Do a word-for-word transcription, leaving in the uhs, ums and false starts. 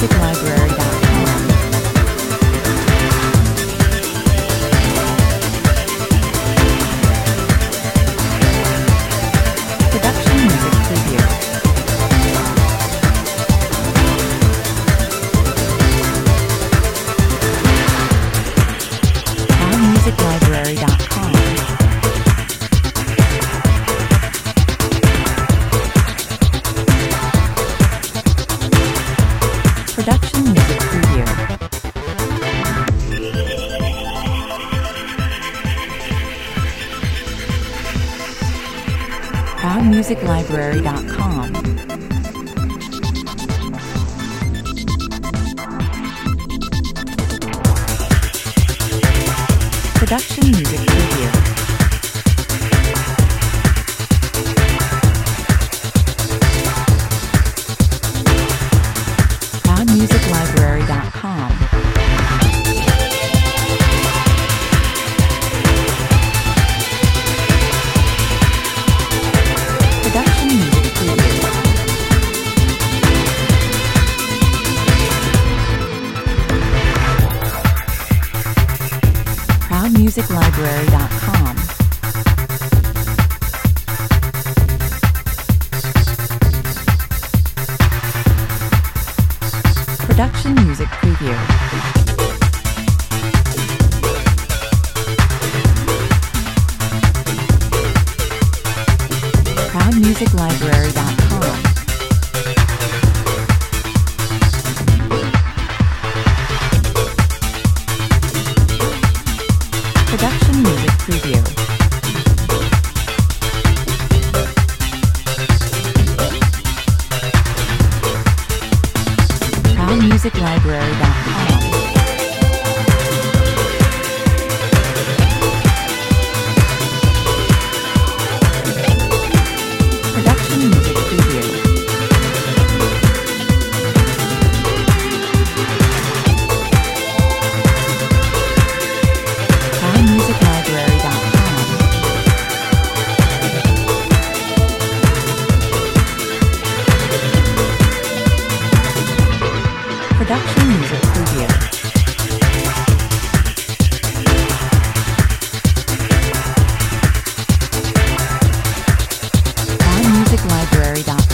music library dot com. Production music preview. sound music library dot com. Production music preview. sound music library dot com. Production music preview. sound music library dot com. Production music preview. sound music library dot com. Production music preview. sound music library dot com. Production music preview. sound music library dot com. Production music preview. sound music library dot com. Production music preview. sound music library dot com.